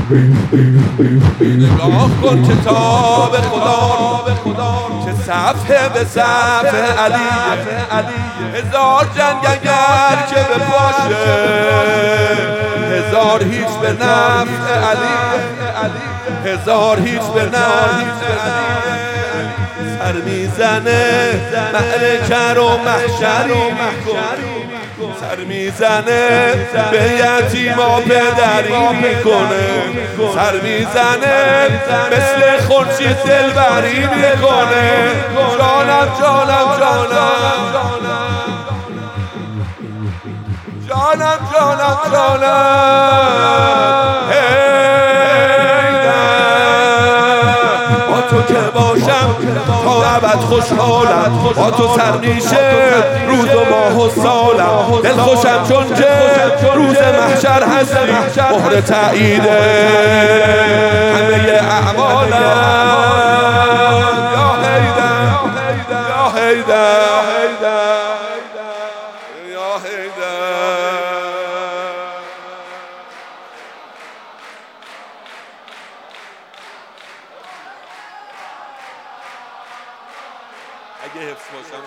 نگاه کن کتاب خدا که صفحه به صفحه علی، هزار جنگ اگر که به پاشه، هزار هیچ به نفع علی، هزار هیچ به نفع علی. سر میزنه معرکه رو محشری میکنه، سر میزنه به یتیما پدری میکنه، سر میزنه مثل خورشید دلبری میکنه. جانم جانم جانم جانم جانم جانم با تو که باشم تا ابد خوشحالم، با تو سر میشه روز و ماه و سالم. دل خوشم چون که روز محشر هستی، مهر تاییده همه اعمالم. یا حیدر یا حیدر یا حیدر. اگه حفظ باشم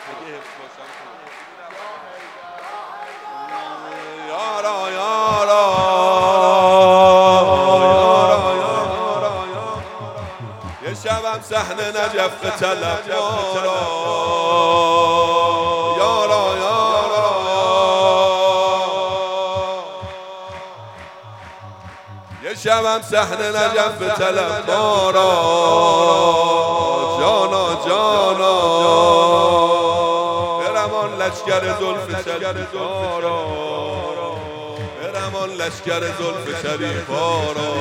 یارا یارا یه شبم صحنه نجف به طلب یارا یارا یارا یه شبم صحنه نجف به طلب یارا جانا جانا برمان لشکر زلف شریفارا، برمان لشکر زلف شریفارا.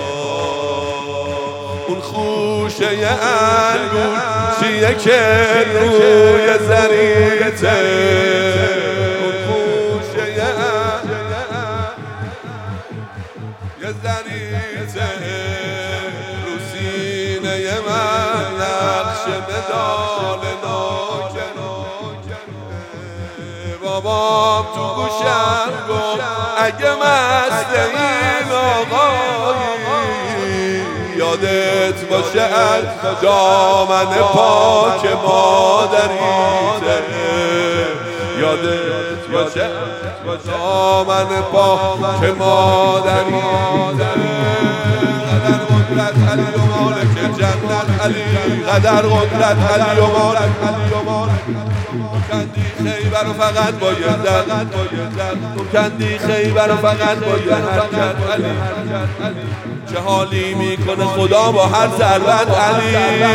اون خوشه انگور چیه که روی زریته، اون خوشه یه زریته رو سینه من نقش مدال ناکنه. بابام تو گوشم گفت اگه مست این آقایی، یادت باشه از دامن پاک مادریته، یادت باشه دامن پاک مادریته. قدر قدرت علی و مالک جنت علی، قدر قدرت علی و مالک علی و مالک. تو کندی خیبر و فقط با یه در، تو کندی خیبر و فقط با یه حرکت علی. چه حالی میکنه خدا با هر ضربت علی.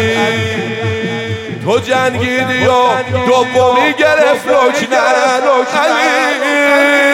تو جنگیدی و دومی گرفت رکنت علی.